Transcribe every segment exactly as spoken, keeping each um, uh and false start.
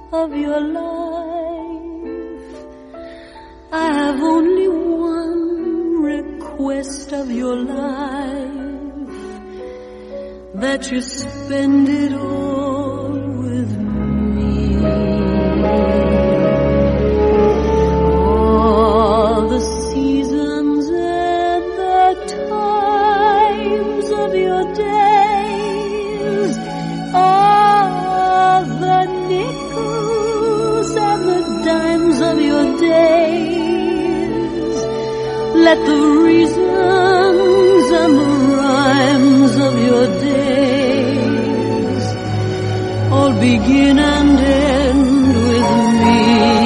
of your life. I have only one request of your life, that you spend it all with me. All the seasons and the times of your days, all the nickels and the dimes of your days. Let the reasons and the rhymes of your days all begin and end with me.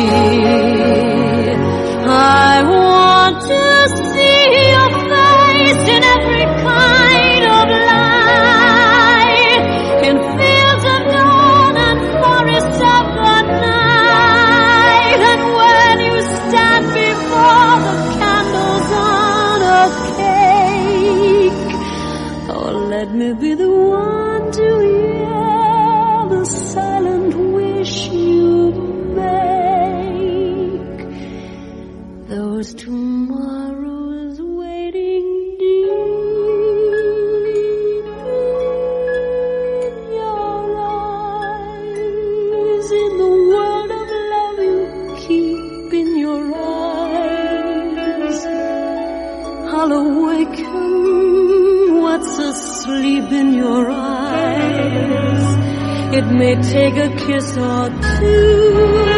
I want to see your face in every kind of light, in fields of dawn and forests of the night. And when you stand before the candles on a cake, oh, let me be the one to hear the silent wish you make. Those tomorrows waiting deep in your eyes, in the world of love you keep in your eyes. I'll awaken what's asleep in your eyes. It may take a kiss or two.